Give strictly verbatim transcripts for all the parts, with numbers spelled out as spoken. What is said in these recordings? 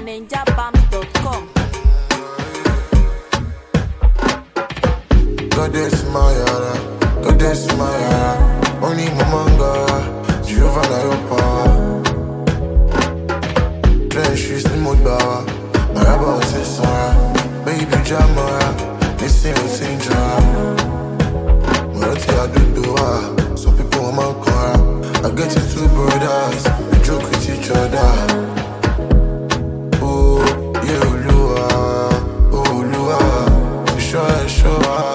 ninja bams dot com. Goddess Maya, Goddess Maya, only Mamanga, Giovanna Yopa. Trench is the Modawa, Maraba Sisara, Baby Jamara, Missing Sinja. Morati Adudoa, some people want my car. I get it two brothers, we joke with each other. Oh, yeah, Lua, oh, Lua, sure, sure.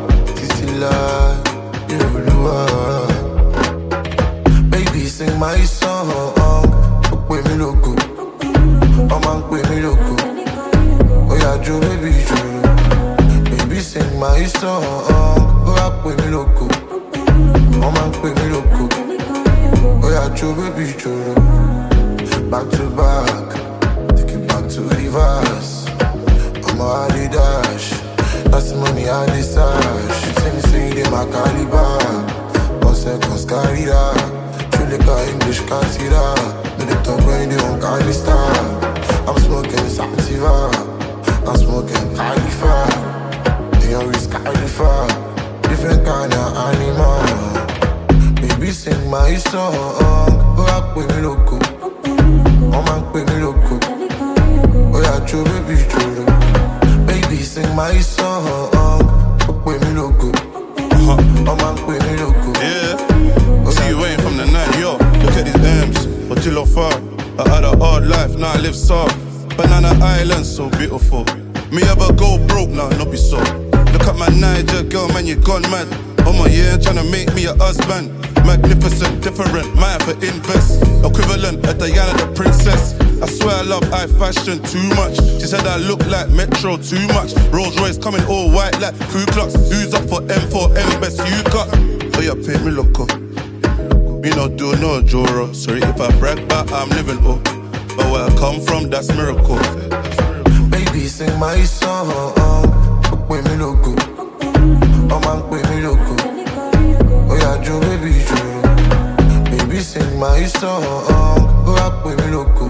Baby, sing my song. Look with me, look good. I'm on with me, look good. Oh, yeah, Joe, baby, Joe. Baby, sing my song. Rock with me, look good. I'm on with me, look good. Oh, yeah, Joe, baby, Joe. Back to back. Take it back to reverse. I'm a Adidas. That's the money I decide. She tell me say they my caliber. One second scary that. She like a English can't see that. No they talk when they on Cali star. I'm smoking Sativa. I'm smoking Khalifa. They always Khalifa. Different kind of animal. Baby sing my song. Rock with me loco. Mama with me loco. Oh yeah, Joe baby Joe. Baby sing my song. With me loco. Uh-huh. I'm with me loco. Yeah. See you waiting from the night, yo. Look at these M's, Otilo far. I had a hard life, now I live soft. Banana Island, so beautiful. Me ever go broke, nah, not be so. Look at my Niger girl, man, you gone mad. Oh my yeah, tryna make me a husband. Magnificent, different, might have to invest. Equivalent of Diana the princess. I swear I love high fashion too much. She said I look like Metro too much. Rolls Royce coming all white like Ku Klux. Who's up for M four M best you got? Oh yeah, pay me loco. Me not do no Joro. Sorry if I brag, but I'm living oh. But where I come from, that's miracle. Baby, sing my song. With me loco. Oh man, with me loco. Oh yeah, Joe, baby Joe. Baby, sing my song. Rock with me loco.